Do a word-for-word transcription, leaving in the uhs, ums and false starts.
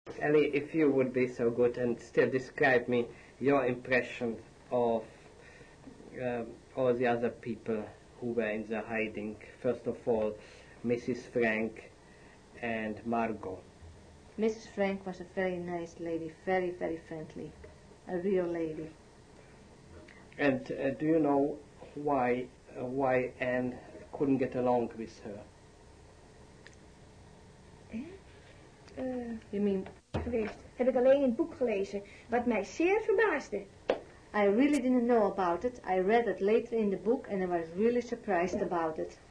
Ellie, if you would be so good and still describe me your impression of um, all the other people who were in the hiding. First of all, Missus Frank and Margot. Missus Frank was a very nice lady, very, very friendly, a real lady. And uh, do you know why uh, why Anne couldn't get along with her? Uh, You mean, geweest. Heb ik alleen in het boek gelezen, wat mij zeer verbaasde. I really didn't know about it. I read it later in the book and I was really surprised about it.